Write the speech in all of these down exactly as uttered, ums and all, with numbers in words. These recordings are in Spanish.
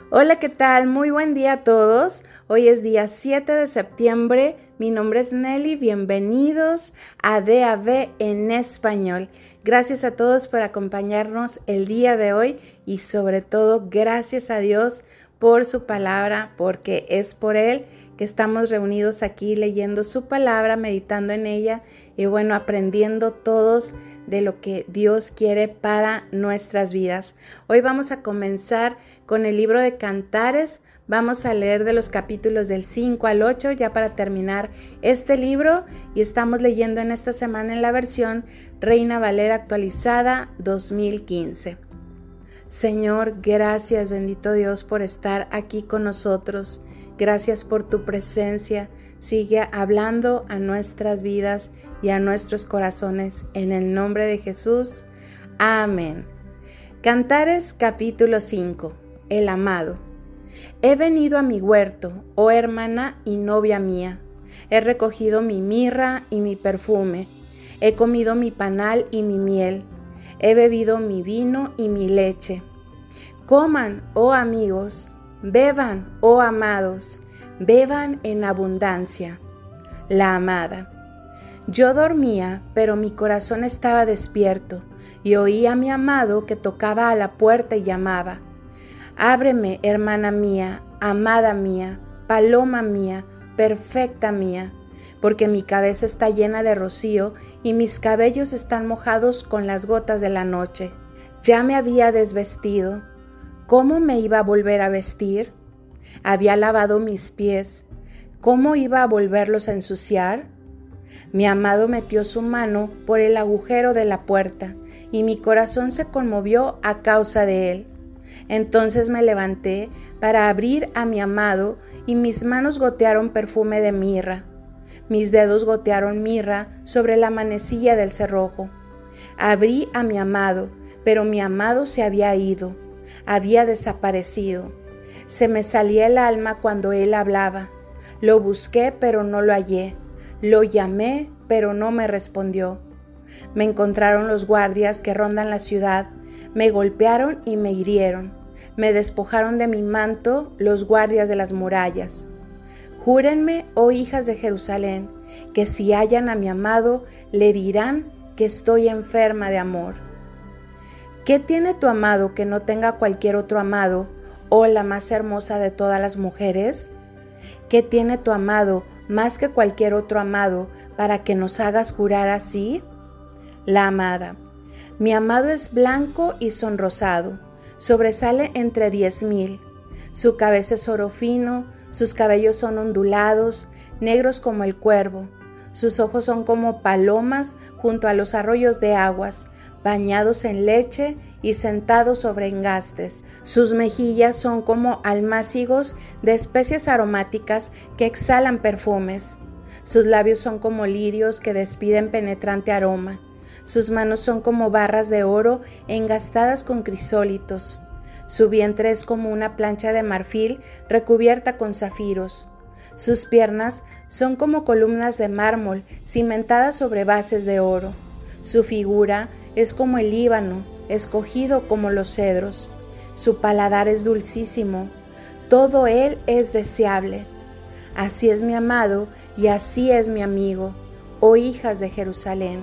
Hola, ¿qué tal? Muy buen día a todos. Hoy es día siete de septiembre. Mi nombre es Nelly. Bienvenidos a D A B en español. Gracias a todos por acompañarnos el día de hoy y sobre todo gracias a Dios por su palabra, porque es por Él que estamos reunidos aquí leyendo su palabra, meditando en ella y bueno, aprendiendo todos de lo que Dios quiere para nuestras vidas. Hoy vamos a comenzar con el libro de Cantares. Vamos a leer de los capítulos del cinco al ocho ya para terminar este libro y estamos leyendo en esta semana en la versión Reina Valera actualizada dos mil quince. Señor, gracias, bendito Dios, por estar aquí con nosotros. Gracias por tu presencia. Sigue hablando a nuestras vidas y a nuestros corazones. En el nombre de Jesús. Amén. Cantares capítulo cinco. El amado. He venido a mi huerto, oh hermana y novia mía. He recogido mi mirra y mi perfume. He comido mi panal y mi miel. He bebido mi vino y mi leche. Coman, oh amigos, beban, oh amados, beban en abundancia. La amada. Yo dormía, pero mi corazón estaba despierto, y oí a mi amado que tocaba a la puerta y llamaba. Ábreme, hermana mía, amada mía, paloma mía, perfecta mía, porque mi cabeza está llena de rocío y mis cabellos están mojados con las gotas de la noche. Ya me había desvestido. ¿Cómo me iba a volver a vestir? Había lavado mis pies. ¿Cómo iba a volverlos a ensuciar? Mi amado metió su mano por el agujero de la puerta y mi corazón se conmovió a causa de él. Entonces me levanté para abrir a mi amado y mis manos gotearon perfume de mirra. Mis dedos gotearon mirra sobre la manecilla del cerrojo. Abrí a mi amado, pero mi amado se había ido, había desaparecido. Se me salía el alma cuando él hablaba. Lo busqué, pero no lo hallé. Lo llamé, pero no me respondió. Me encontraron los guardias que rondan la ciudad. Me golpearon y me hirieron. Me despojaron de mi manto los guardias de las murallas. Júrenme, oh hijas de Jerusalén, que si hallan a mi amado, le dirán que estoy enferma de amor. ¿Qué tiene tu amado que no tenga cualquier otro amado, oh la más hermosa de todas las mujeres? ¿Qué tiene tu amado más que cualquier otro amado para que nos hagas jurar así? La amada. Mi amado es blanco y sonrosado, sobresale entre diez mil. Su cabeza es oro fino, sus cabellos son ondulados, negros como el cuervo. Sus ojos son como palomas junto a los arroyos de aguas, bañados en leche y sentados sobre engastes. Sus mejillas son como almácigos de especies aromáticas que exhalan perfumes. Sus labios son como lirios que despiden penetrante aroma. Sus manos son como barras de oro engastadas con crisólitos. Su vientre es como una plancha de marfil recubierta con zafiros. Sus piernas son como columnas de mármol cimentadas sobre bases de oro. Su figura es como el Líbano, escogido como los cedros. Su paladar es dulcísimo. Todo él es deseable. Así es mi amado y así es mi amigo, oh hijas de Jerusalén.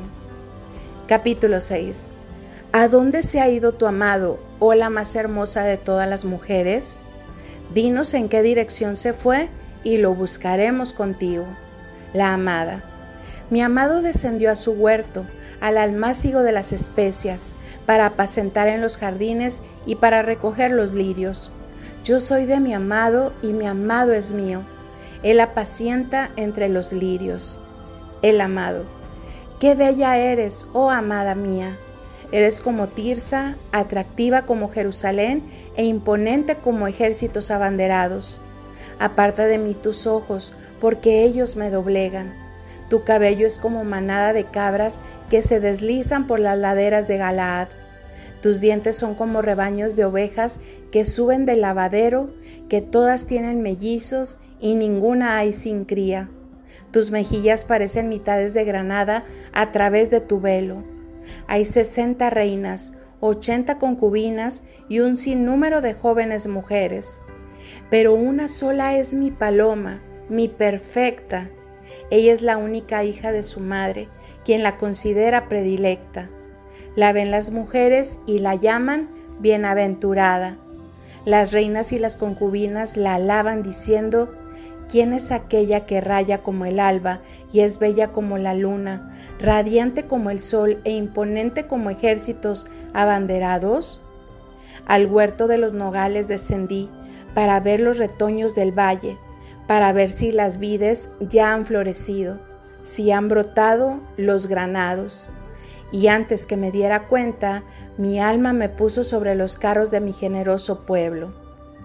Capítulo seis. ¿A dónde se ha ido tu amado, oh la más hermosa de todas las mujeres? Dinos en qué dirección se fue y lo buscaremos contigo. La amada. Mi amado descendió a su huerto, al almácigo de las especias, para apacentar en los jardines y para recoger los lirios. Yo soy de mi amado y mi amado es mío. Él apacienta entre los lirios. El amado. Qué bella eres, oh amada mía. Eres como Tirsa, atractiva como Jerusalén e imponente como ejércitos abanderados. Aparta de mí tus ojos, porque ellos me doblegan. Tu cabello es como manada de cabras que se deslizan por las laderas de Galaad. Tus dientes son como rebaños de ovejas que suben del lavadero, que todas tienen mellizos y ninguna hay sin cría. Tus mejillas parecen mitades de granada a través de tu velo. Hay sesenta reinas, ochenta concubinas y un sinnúmero de jóvenes mujeres. Pero una sola es mi paloma, mi perfecta. Ella es la única hija de su madre, quien la considera predilecta. La ven las mujeres y la llaman bienaventurada. Las reinas y las concubinas la alaban diciendo: ¿quién es aquella que raya como el alba y es bella como la luna, radiante como el sol e imponente como ejércitos abanderados? Al huerto de los nogales descendí para ver los retoños del valle, para ver si las vides ya han florecido, si han brotado los granados. Y antes que me diera cuenta, mi alma me puso sobre los carros de mi generoso pueblo.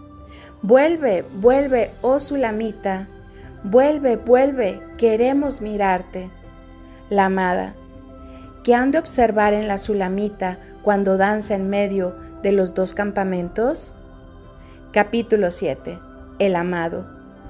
Vuelve, vuelve, oh Sulamita, vuelve, vuelve, queremos mirarte. La amada, ¿qué han de observar en la Sulamita cuando danza en medio de los dos campamentos? Capítulo siete. El amado.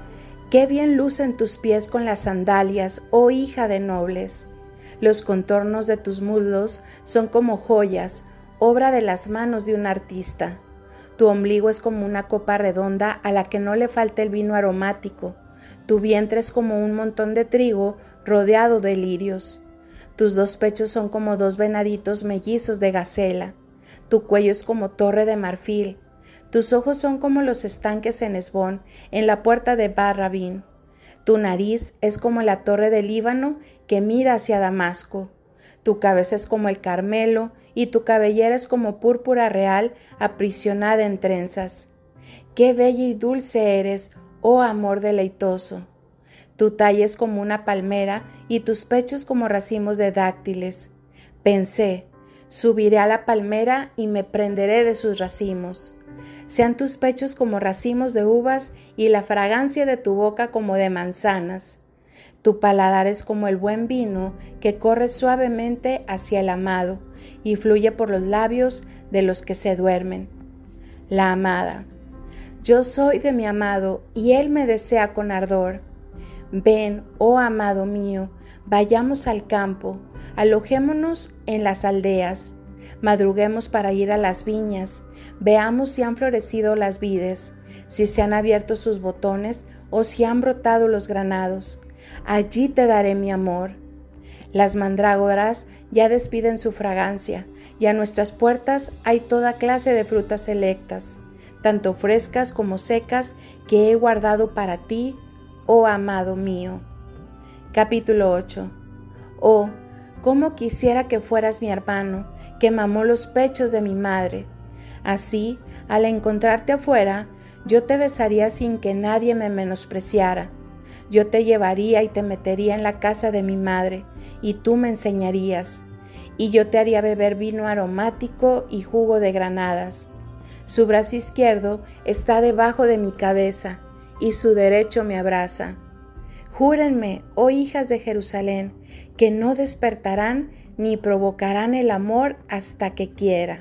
Qué bien lucen tus pies con las sandalias, oh hija de nobles. Los contornos de tus muslos son como joyas, obra de las manos de un artista. Tu ombligo es como una copa redonda a la que no le falta el vino aromático. Tu vientre es como un montón de trigo rodeado de lirios. Tus dos pechos son como dos venaditos mellizos de gacela. Tu cuello es como torre de marfil. Tus ojos son como los estanques en Hesbón, en la puerta de Bar-Rabín. Tu nariz es como la torre del Líbano que mira hacia Damasco. Tu cabeza es como el Carmelo y tu cabellera es como púrpura real aprisionada en trenzas. Qué bella y dulce eres, oh amor deleitoso. Tu talla es como una palmera y tus pechos como racimos de dáctiles. Pensé, subiré a la palmera y me prenderé de sus racimos. Sean tus pechos como racimos de uvas y la fragancia de tu boca como de manzanas. Tu paladar es como el buen vino que corre suavemente hacia el amado y fluye por los labios de los que se duermen. La amada. Yo soy de mi amado y él me desea con ardor. Ven, oh amado mío, vayamos al campo, alojémonos en las aldeas, madruguemos para ir a las viñas, veamos si han florecido las vides, si se han abierto sus botones o si han brotado los granados. Allí te daré mi amor. Las mandrágoras ya despiden su fragancia y a nuestras puertas hay toda clase de frutas selectas, tanto frescas como secas, que he guardado para ti, oh amado mío. Capítulo ocho. Oh, cómo quisiera que fueras mi hermano, que mamó los pechos de mi madre. Así, al encontrarte afuera, yo te besaría sin que nadie me menospreciara. Yo te llevaría y te metería en la casa de mi madre, y tú me enseñarías. Y yo te haría beber vino aromático y jugo de granadas. Su brazo izquierdo está debajo de mi cabeza, y su derecho me abraza. Júrenme, oh hijas de Jerusalén, que no despertarán ni provocarán el amor hasta que quiera.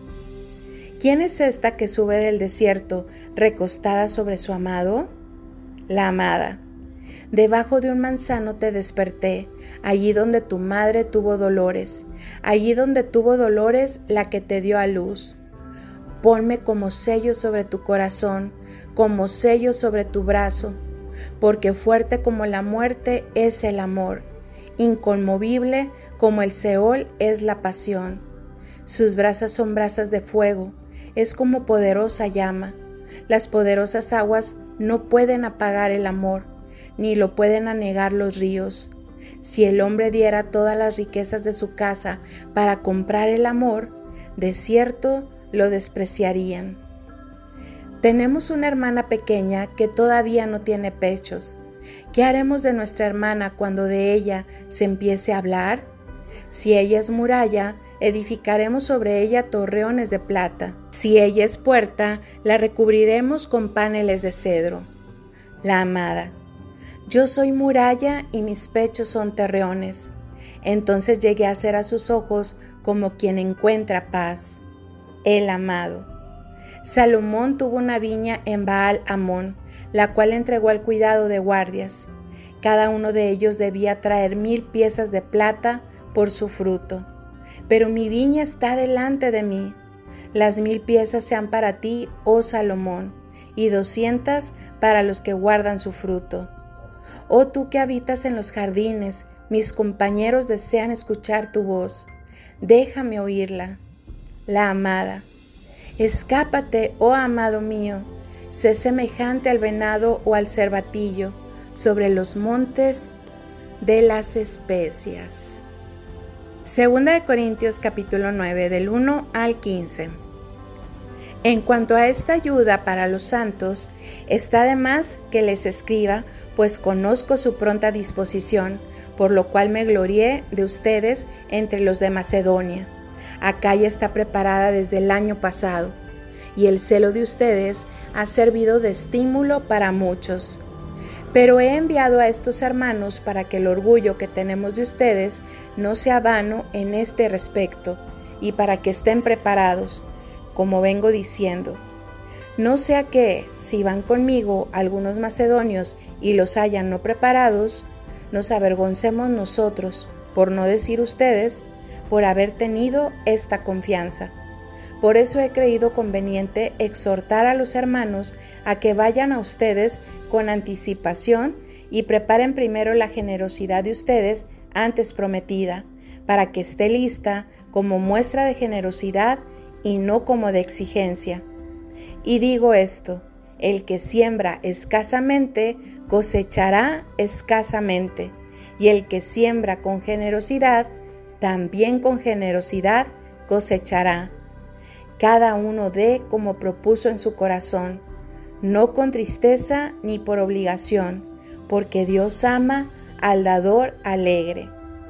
¿Quién es esta que sube del desierto recostada sobre su amado? La amada. Debajo de un manzano te desperté, allí donde tu madre tuvo dolores, allí donde tuvo dolores la que te dio a luz. Ponme como sello sobre tu corazón, como sello sobre tu brazo, porque fuerte como la muerte es el amor, inconmovible como el Seol es la pasión. Sus brasas son brasas de fuego, es como poderosa llama. Las poderosas aguas no pueden apagar el amor, ni lo pueden anegar los ríos. Si el hombre diera todas las riquezas de su casa para comprar el amor, de cierto lo despreciarían. Tenemos una hermana pequeña que todavía no tiene pechos. ¿Qué haremos de nuestra hermana cuando de ella se empiece a hablar? Si ella es muralla, edificaremos sobre ella torreones de plata. Si ella es puerta, la recubriremos con paneles de cedro. La amada. Yo soy muralla y mis pechos son torreones. Entonces llegué a ser a sus ojos como quien encuentra paz. El amado. Salomón tuvo una viña en Baal Amón, la cual entregó al cuidado de guardias. Cada uno de ellos debía traer mil piezas de plata por su fruto. Pero mi viña está delante de mí. Las mil piezas sean para ti, oh Salomón, y doscientas para los que guardan su fruto. Oh tú que habitas en los jardines, mis compañeros desean escuchar tu voz. Déjame oírla. La amada. Escápate, oh amado mío, sé semejante al venado o al cervatillo sobre los montes de las especias. Segunda de Corintios capítulo nueve del uno al quince. En cuanto a esta ayuda para los santos, está de más que les escriba, pues conozco su pronta disposición, por lo cual me glorié de ustedes entre los de Macedonia. Acaya está preparada desde el año pasado, y el celo de ustedes ha servido de estímulo para muchos. Pero he enviado a estos hermanos para que el orgullo que tenemos de ustedes no sea vano en este respecto, y para que estén preparados, como vengo diciendo. No sea que, si van conmigo algunos macedonios y los hayan no preparados, nos avergoncemos nosotros, por no decir ustedes, por haber tenido esta confianza. Por eso he creído conveniente exhortar a los hermanos a que vayan a ustedes con anticipación y preparen primero la generosidad de ustedes antes prometida, para que esté lista como muestra de generosidad y no como de exigencia. Y digo esto, el que siembra escasamente cosechará escasamente, y el que siembra con generosidad, también con generosidad cosechará. Cada uno dé como propuso en su corazón, no con tristeza ni por obligación, porque Dios ama al dador alegre.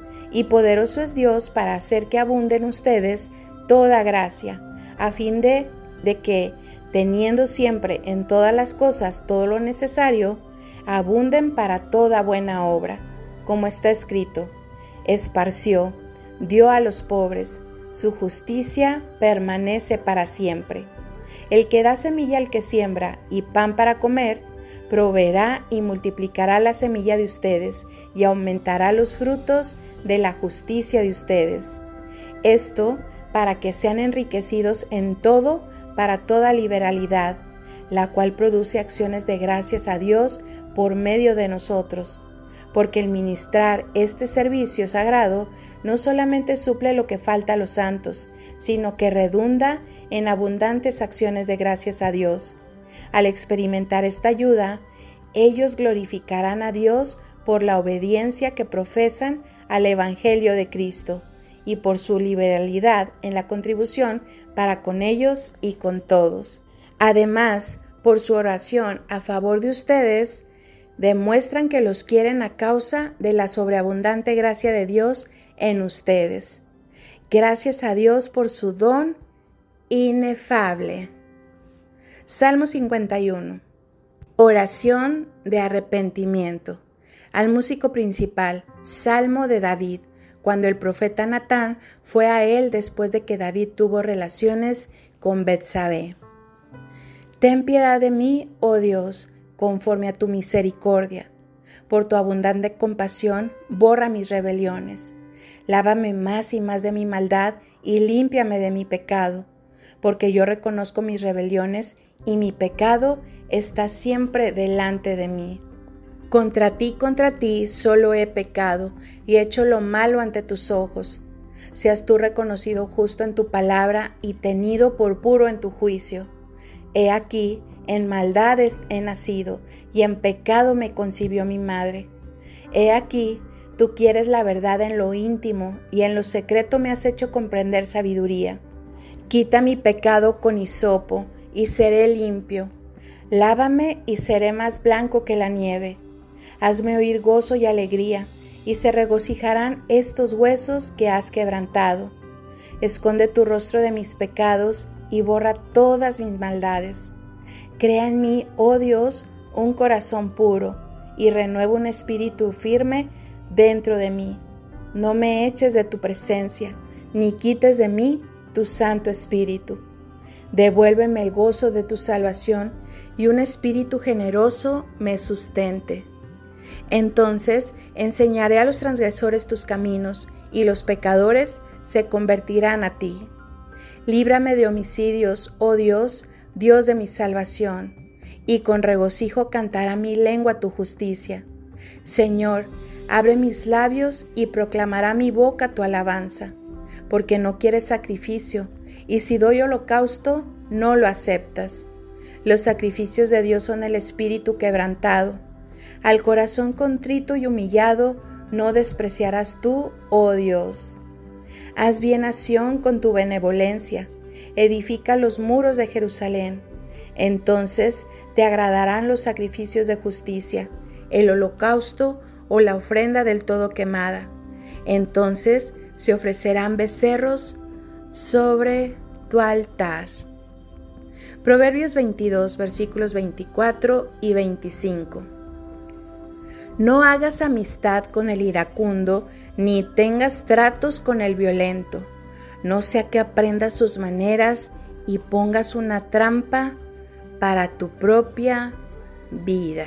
Y poderoso es Dios para hacer que abunde en ustedes toda gracia, a fin de, de que, teniendo siempre en todas las cosas todo lo necesario, abunden para toda buena obra, como está escrito, esparció, dio a los pobres, su justicia permanece para siempre. El que da semilla al que siembra y pan para comer, proveerá y multiplicará la semilla de ustedes y aumentará los frutos de la justicia de ustedes. Esto para que sean enriquecidos en todo para toda liberalidad, la cual produce acciones de gracias a Dios por medio de nosotros, porque el ministrar este servicio sagrado no solamente suple lo que falta a los santos, sino que redunda en abundantes acciones de gracias a Dios. Al experimentar esta ayuda, ellos glorificarán a Dios por la obediencia que profesan al Evangelio de Cristo y por su liberalidad en la contribución para con ellos y con todos. Además, por su oración a favor de ustedes, demuestran que los quieren a causa de la sobreabundante gracia de Dios en ustedes. Gracias a Dios por su don inefable. Salmo cincuenta y uno. Oración de arrepentimiento. Al músico principal, Salmo de David, cuando el profeta Natán fue a él después de que David tuvo relaciones con Betsabé. Ten piedad de mí, oh Dios, conforme a tu misericordia. Por tu abundante compasión, borra mis rebeliones. Lávame más y más de mi maldad y límpiame de mi pecado, porque yo reconozco mis rebeliones y mi pecado está siempre delante de mí. Contra ti, contra ti, solo he pecado y hecho lo malo ante tus ojos. Seas tú reconocido justo en tu palabra y tenido por puro en tu juicio. He aquí, en maldad he nacido y en pecado me concibió mi madre. He aquí, tú quieres la verdad en lo íntimo y en lo secreto me has hecho comprender sabiduría. Quita mi pecado con hisopo y seré limpio. Lávame y seré más blanco que la nieve. Hazme oír gozo y alegría, y se regocijarán estos huesos que has quebrantado. Esconde tu rostro de mis pecados y borra todas mis maldades. Crea en mí, oh Dios, un corazón puro, y renueva un espíritu firme dentro de mí. No me eches de tu presencia, ni quites de mí tu Santo Espíritu. Devuélveme el gozo de tu salvación, y un espíritu generoso me sustente. Entonces enseñaré a los transgresores tus caminos, y los pecadores se convertirán a ti. Líbrame de homicidios, oh Dios, Dios de mi salvación, y con regocijo cantará mi lengua tu justicia. Señor, abre mis labios y proclamará mi boca tu alabanza, porque no quieres sacrificio, y si doy holocausto, no lo aceptas. Los sacrificios de Dios son el espíritu quebrantado. Al corazón contrito y humillado no despreciarás tú, oh Dios. Haz bien a Sión con tu benevolencia, edifica los muros de Jerusalén. Entonces te agradarán los sacrificios de justicia, el holocausto o la ofrenda del todo quemada. Entonces se ofrecerán becerros sobre tu altar. Proverbios veintidós, versículos veinticuatro y veinticinco. No hagas amistad con el iracundo, ni tengas tratos con el violento, no sea que aprendas sus maneras y pongas una trampa para tu propia vida.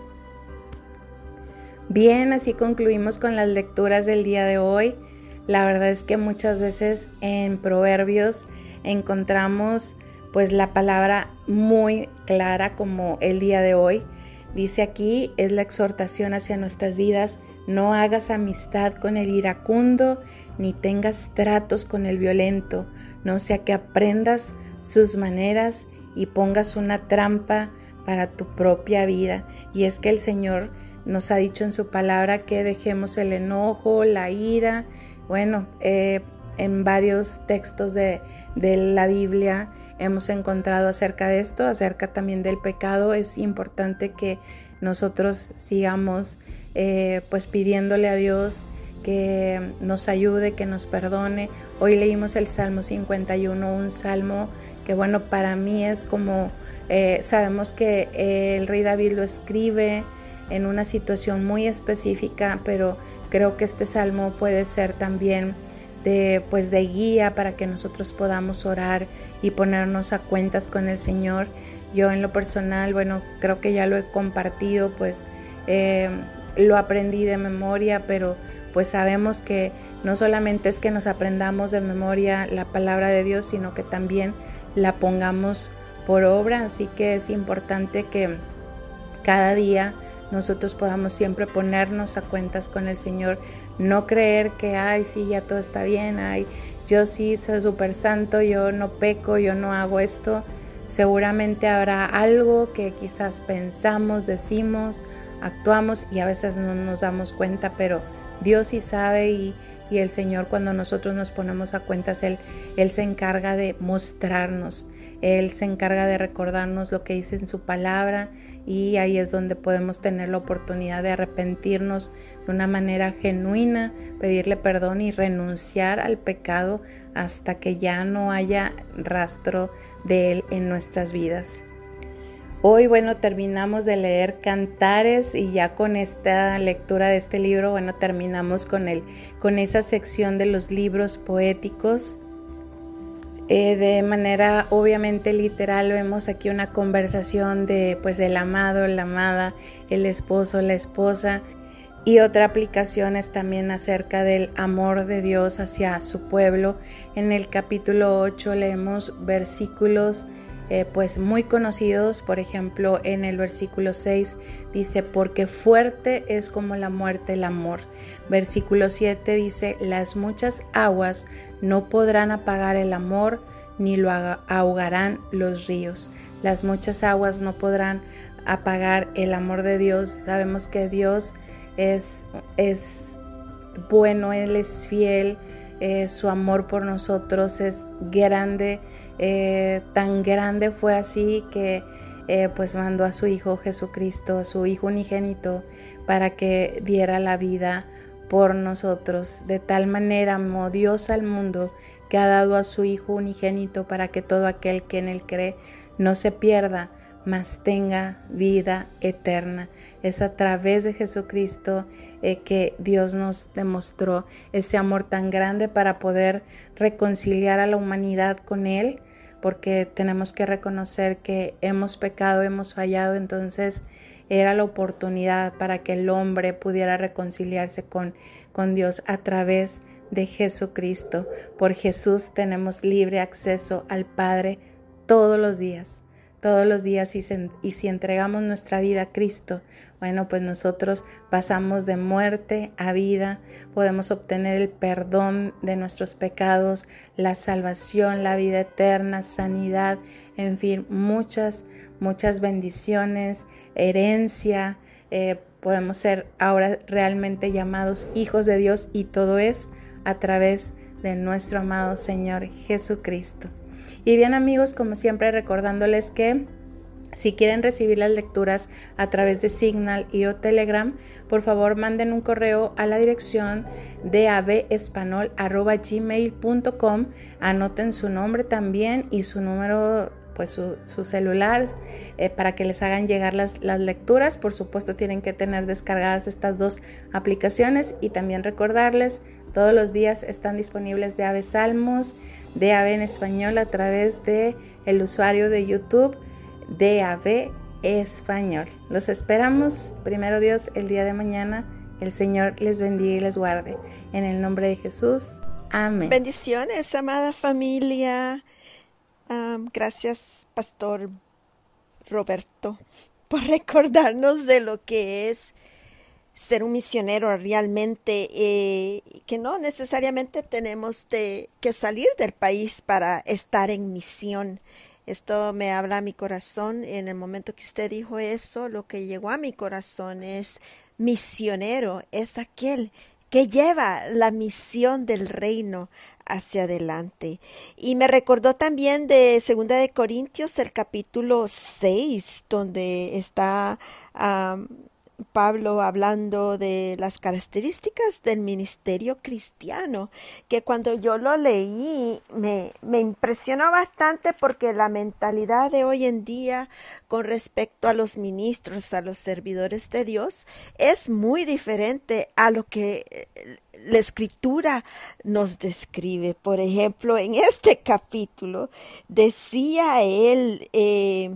Bien, así concluimos con las lecturas del día de hoy. La verdad es que muchas veces en Proverbios encontramos pues la palabra muy clara como el día de hoy. Dice aquí, es la exhortación hacia nuestras vidas: no hagas amistad con el iracundo, ni tengas tratos con el violento, no sea que aprendas sus maneras y pongas una trampa para tu propia vida. Y es que el Señor nos ha dicho en su palabra que dejemos el enojo, la ira. Bueno, eh, en varios textos de, de la Biblia hemos encontrado acerca de esto, acerca también del pecado. Es importante que nosotros sigamos eh, pues pidiéndole a Dios que nos ayude, que nos perdone. Hoy leímos el Salmo cincuenta y uno, un salmo que bueno, para mí es como, eh, sabemos que eh, el rey David lo escribe en una situación muy específica, pero creo que este salmo puede ser también de, pues de guía para que nosotros podamos orar y ponernos a cuentas con el Señor. Yo en lo personal, bueno, creo que ya lo he compartido, pues eh, lo aprendí de memoria, pero pues sabemos que no solamente es que nos aprendamos de memoria la palabra de Dios, sino que también la pongamos por obra. Así que es importante que cada día nosotros podamos siempre ponernos a cuentas con el Señor, no creer que, ay, sí, ya todo está bien, ay, yo sí soy súper santo, yo no peco, yo no hago esto. Seguramente habrá algo que quizás pensamos, decimos, actuamos y a veces no nos damos cuenta, pero Dios sí sabe y, y el Señor, cuando nosotros nos ponemos a cuentas, Él, Él se encarga de mostrarnos, Él se encarga de recordarnos lo que dice en su palabra, y ahí es donde podemos tener la oportunidad de arrepentirnos de una manera genuina, pedirle perdón y renunciar al pecado hasta que ya no haya rastro de él en nuestras vidas. Hoy, bueno, terminamos de leer Cantares y ya con esta lectura de este libro, bueno, terminamos con, el, con esa sección de los libros poéticos. Eh, de manera obviamente literal vemos aquí una conversación de pues el amado, la amada, el esposo, la esposa, y otra aplicación es también acerca del amor de Dios hacia su pueblo. En el capítulo ocho leemos versículos eh, pues muy conocidos. Por ejemplo, en el versículo seis dice: porque fuerte es como la muerte el amor. Versículo siete dice: las muchas aguas no podrán apagar el amor, ni lo ahogarán los ríos. Las muchas aguas no podrán apagar el amor de Dios. Sabemos que Dios es, es bueno, Él es fiel, eh, su amor por nosotros es grande, eh, tan grande fue así que eh, pues mandó a su Hijo Jesucristo, su Hijo unigénito, para que diera la vida por nosotros. De tal manera amó Dios al mundo que ha dado a su Hijo unigénito, para que todo aquel que en él cree no se pierda, mas tenga vida eterna. Es a través de Jesucristo eh, que Dios nos demostró ese amor tan grande para poder reconciliar a la humanidad con Él, porque tenemos que reconocer que hemos pecado, hemos fallado. Entonces era la oportunidad para que el hombre pudiera reconciliarse con, con Dios a través de Jesucristo. Por Jesús tenemos libre acceso al Padre todos los días. Todos los días y, se, y si entregamos nuestra vida a Cristo, bueno, pues nosotros pasamos de muerte a vida, podemos obtener el perdón de nuestros pecados, la salvación, la vida eterna, sanidad, en fin, muchas, muchas bendiciones, herencia, eh, podemos ser ahora realmente llamados hijos de Dios y todo es a través de nuestro amado Señor Jesucristo. Y bien amigos, como siempre recordándoles que si quieren recibir las lecturas a través de Signal y o Telegram, por favor manden un correo a la dirección de avespanol arroba gmail punto com, anoten su nombre también y su número, pues su, su celular eh, para que les hagan llegar las, las lecturas. Por supuesto tienen que tener descargadas estas dos aplicaciones y también recordarles, todos los días están disponibles de Ave Salmos, de Ave en Español a través de el usuario de YouTube de Ave Español. Los esperamos, primero Dios, el día de mañana. El Señor les bendiga y les guarde. En el nombre de Jesús. Amén. Bendiciones, amada familia. Um, gracias, Pastor Roberto, por recordarnos de lo que es ser un misionero realmente, eh, que no necesariamente tenemos de, que salir del país para estar en misión. Esto me habla a mi corazón. En el momento que usted dijo eso, lo que llegó a mi corazón es misionero, es aquel que lleva la misión del reino hacia adelante. Y me recordó también de Segunda de Corintios, el capítulo seis, donde está um, Pablo hablando de las características del ministerio cristiano, que cuando yo lo leí me, me impresionó bastante, porque la mentalidad de hoy en día con respecto a los ministros, a los servidores de Dios, es muy diferente a lo que la Escritura nos describe. Por ejemplo, en este capítulo decía él eh,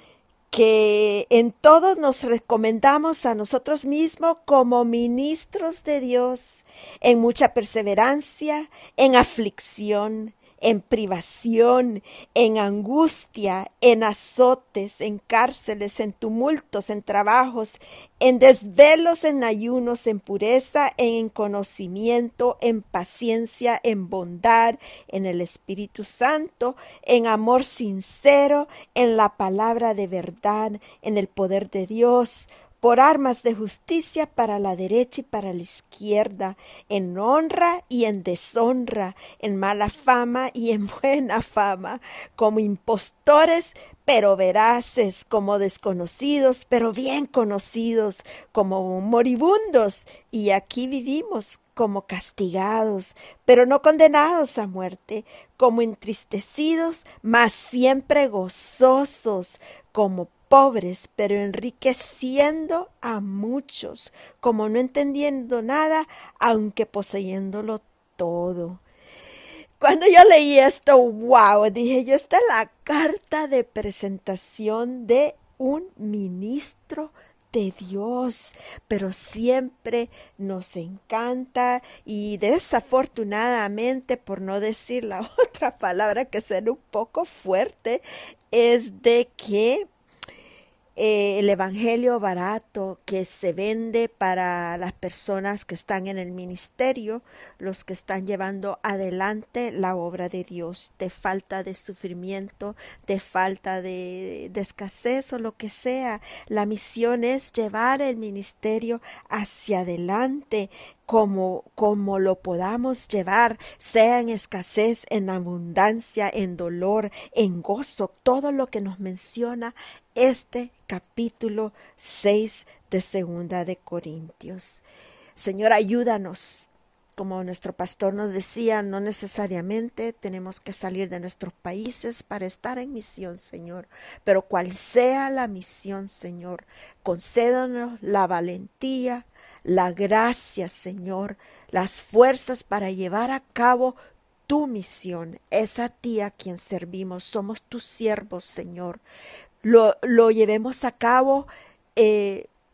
que en todo nos recomendamos a nosotros mismos como ministros de Dios, en mucha perseverancia, en aflicción, en privación, en angustia, en azotes, en cárceles, en tumultos, en trabajos, en desvelos, en ayunos, en pureza, en conocimiento, en paciencia, en bondad, en el Espíritu Santo, en amor sincero, en la palabra de verdad, en el poder de Dios, por armas de justicia para la derecha y para la izquierda, en honra y en deshonra, en mala fama y en buena fama, como impostores, pero veraces, como desconocidos, pero bien conocidos, como moribundos, y aquí vivimos como castigados, pero no condenados a muerte, como entristecidos, mas siempre gozosos, como pobres, pero enriqueciendo a muchos, como no entendiendo nada, aunque poseyéndolo todo. Cuando yo leí esto, wow, dije yo, esta es la carta de presentación de un ministro de Dios, pero siempre nos encanta, y desafortunadamente, por no decir la otra palabra que suena un poco fuerte, es de que Eh, el evangelio barato que se vende para las personas que están en el ministerio, los que están llevando adelante la obra de Dios, de falta de sufrimiento, de falta de, de escasez o lo que sea. La misión es llevar el ministerio hacia adelante, como, como lo podamos llevar, sea en escasez, en abundancia, en dolor, en gozo, todo lo que nos menciona este capítulo seis de Segunda de Corintios. Señor, ayúdanos. Como nuestro pastor nos decía, no necesariamente tenemos que salir de nuestros países para estar en misión, Señor. Pero cual sea la misión, Señor, concédanos la valentía, la gracia, Señor, las fuerzas para llevar a cabo tu misión. Es a ti a quien servimos, somos tus siervos, Señor. Lo, lo llevemos a cabo eh,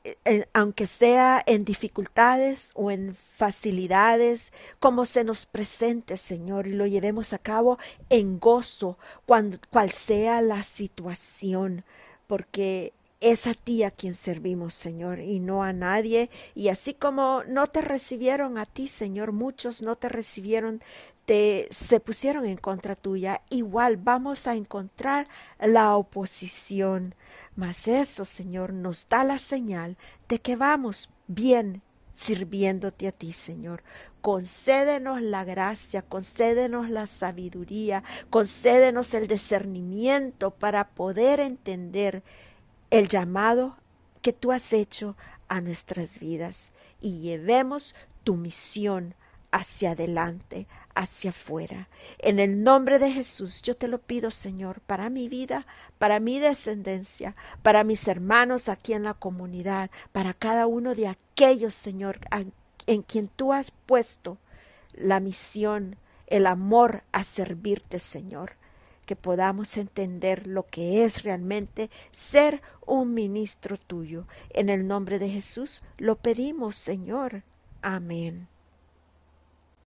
eh, aunque sea en dificultades o en facilidades, como se nos presente, Señor, y lo llevemos a cabo en gozo, cuando, cual sea la situación, porque es a ti a quien servimos, Señor, y no a nadie. Y así como no te recibieron a ti, Señor, muchos no te recibieron, te, se pusieron en contra tuya, igual vamos a encontrar la oposición. Mas eso, Señor, nos da la señal de que vamos bien sirviéndote a ti, Señor. Concédenos la gracia, concédenos la sabiduría, concédenos el discernimiento para poder entender el llamado que tú has hecho a nuestras vidas y llevemos tu misión hacia adelante, hacia afuera. En el nombre de Jesús yo te lo pido, Señor, para mi vida, para mi descendencia, para mis hermanos aquí en la comunidad, para cada uno de aquellos, Señor, en quien tú has puesto la misión, el amor a servirte, Señor. Que podamos entender lo que es realmente ser un ministro tuyo. En el nombre de Jesús lo pedimos, Señor. Amén.